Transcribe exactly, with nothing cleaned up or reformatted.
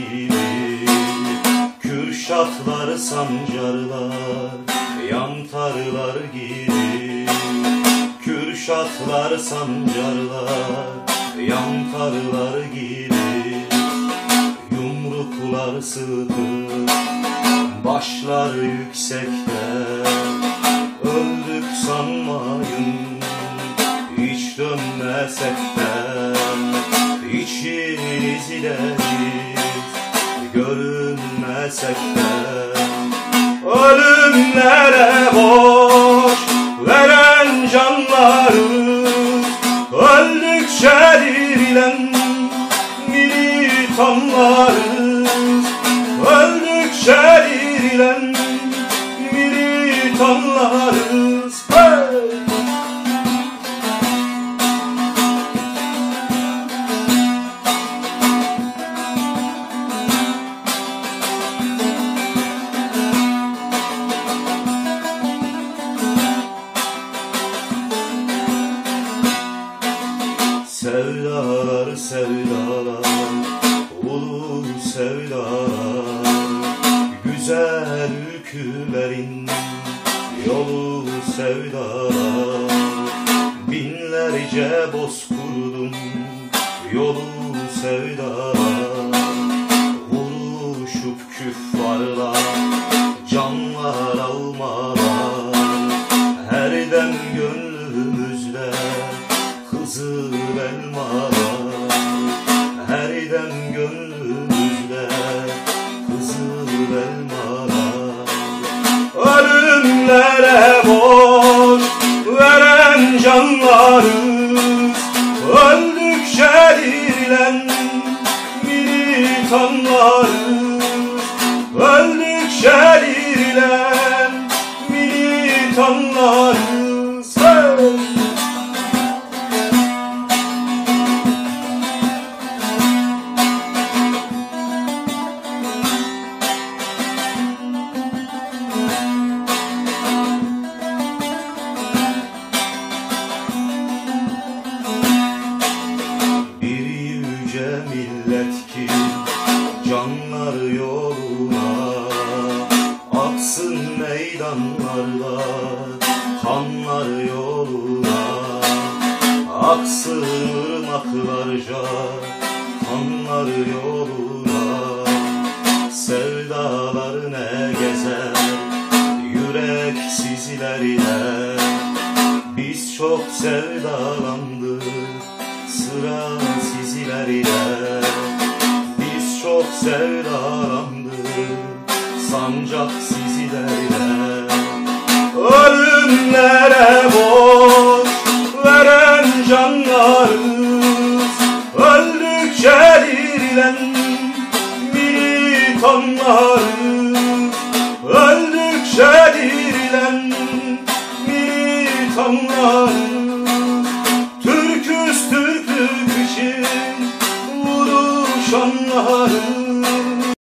gibi, Kürşatlar, sancarlar, yantarlar gibi, Kürşatlar, sancarlar, yantarlar gibi, yumruklar sıkı, başlar yüksekte, öldük sanmayın, hiç dönmesek de, İçiniz ileriz, görünmesek de, ölümlere boş veren canlarız, öldükçe dirilen militanlarız, öldükçe dirilen militanlarız. Hey! Sevdalar, sevdalar, ulu sevdalar, güzel ülkülerin yolu sevdalar, binlerce bozkurdun yolu sevdalar, vuruşup küffarla canlar almalar, her dem gönlümüzde Kızıl elmalar, her dem gönlümüzde kızıl elmalar, ölümlere boş veren canlarız, öldükçe dirilen militanlarız, öldükçe dirilen militanlarız. Hey! Millet ki canlar yoluna aksın meydanlarda, kanlar yoluna aksın ırmaklarca, kanlar yoluna, sevdalar ne gezer yüreksiz ileride, biz çok sevdalandık sıra sizleriyle, biz çok sevdalandık sancak sizleriyle, ölümlere boş veren canlarız, öldükçe dirilen militanlarız, öldükçe dirilen militanlarız. Türküz Türklük için vuruşanlarız,